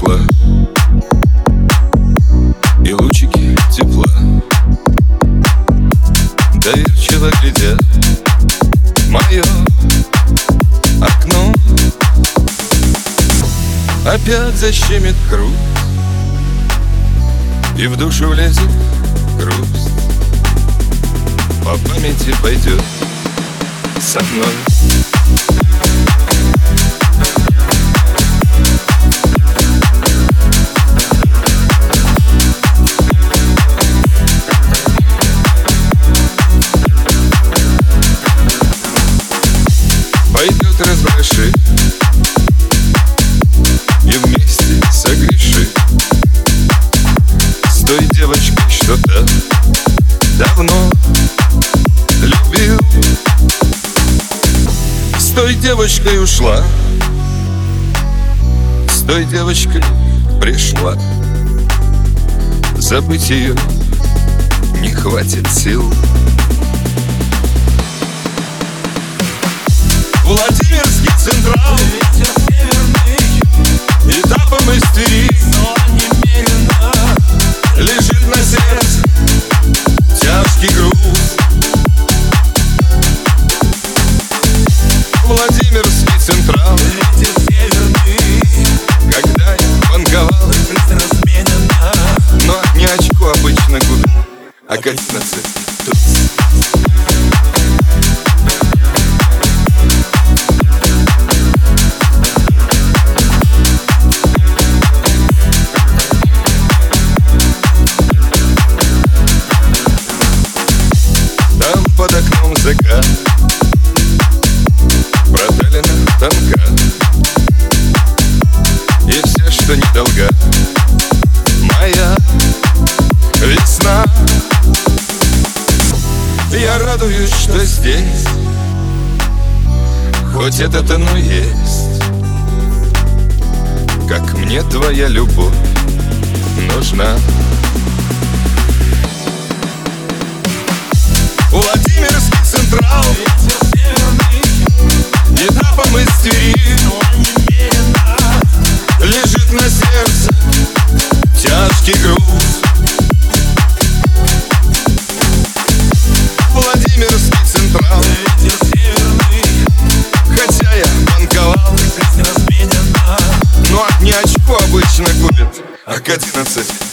пришла, и лучики тепла доверчиво глядят в мое окно. Опять защемит грудь, и в душу влезет грусть. По памяти пойдет со мной. Пойдет разброши и вместе согреши с той девочкой, что-то давно любил. С той девочкой ушла, с той девочкой пришла. Забыть ее не хватит сил. Владимирский Централ, ветер северный, этапом из Твери, но немерено лежит на сердце тяжкий груз. Владимирский Централ, ветер северный, когда я банковал, жизнь разменена, но не очко обычно губит, а 11 туз. Под окном закат, проталина тонка, и все, что не долга, моя весна. Я радуюсь, что здесь хоть это-то, но есть. Как мне твоя любовь нужна. Владимирский Централ, ветер северный, этапом из Твери, но немерено лежит на сердце тяжкий груз. Владимирский Централ, ветер северный, хотя я банковал, жизнь разменена, но не очко обычно купит, а к 11